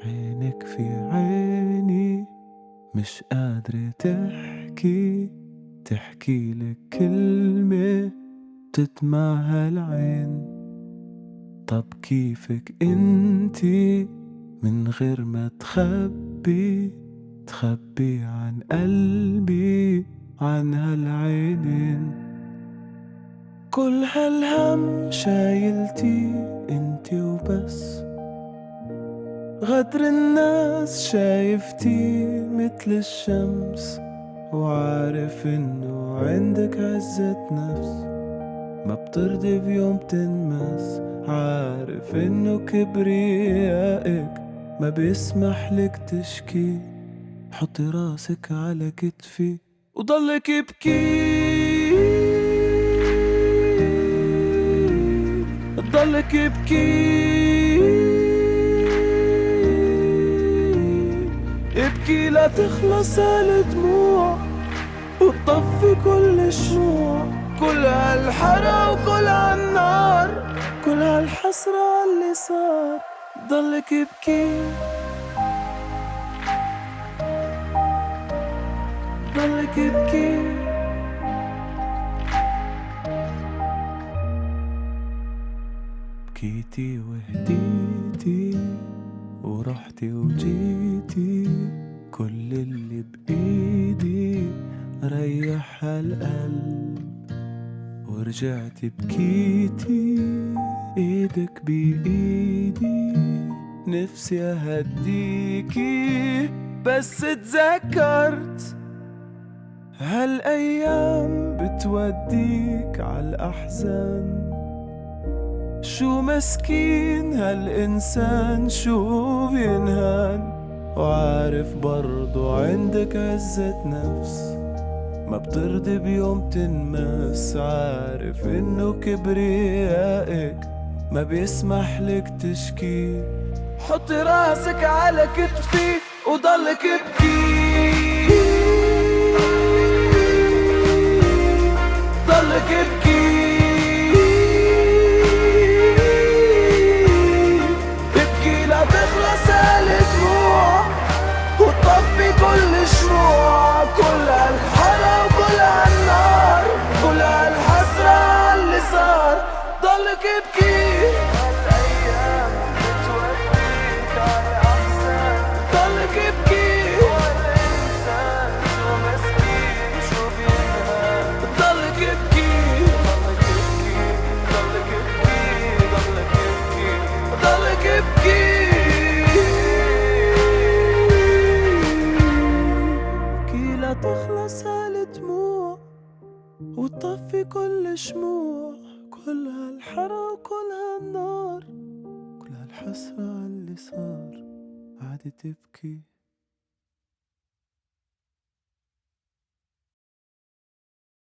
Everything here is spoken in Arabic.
عينك في عيني، مش قادرة تحكي لك كلمة بتدمعها العين. طب كيفك انتي من غير ما تخبي عن قلبي، عن هالعينين؟ كل هالهم شايلتي انتي وبس، غدر الناس شايفتي متل الشمس، وعارف انه عندك عزة نفس ما بترضي بيوم تنمس. عارف انه كبريائك ما بيسمح لك تشكي. حطي راسك على كتفي وضلك ابكي، ضلك ابكي، ابكي لا تخلص الدموع وتطفي كل الشموع. كل هالحرا وكل هالنار، كل هالحسرة اللي صار. ضلك ابكي، ضلك ابكي. بكيتي وهديتي ورحتي وجيتي، كل اللي بإيدي ريح هالقلب. ورجعتي بكيتي ايدك بإيدي، نفسي اهديكي بس تذكرت هالأيام بتوديك عالأحزان. شو مسكين هالإنسان شو بينهان، وعارف برضو عندك عزة نفس ما بترضي بيوم تنمس. عارف انه كبريائك ما بيسمح لك تشكي. حطي راسك على كتفي وضلك ابكي، ضلك ابكي، ابكي لا تخلص الدموع وتطفي كل الشموع. كل هالحرا وكل هالنار، كل هالحسرة اللي صار. ضلك ابكي، هالأيام بتوديك على أحسن. ضلك ابكي، والإنسان شو مسكين شو بينهان. ضلك ابكي، ضلك ابكي، ضلك ابكي، ضلك ابكي، ضلك ابكي. لا تخلص هالدموع وتطفي كل شموع. كل هالحرا وكل هالنار، كل هالحسرة اللي صار. قعدت تبكي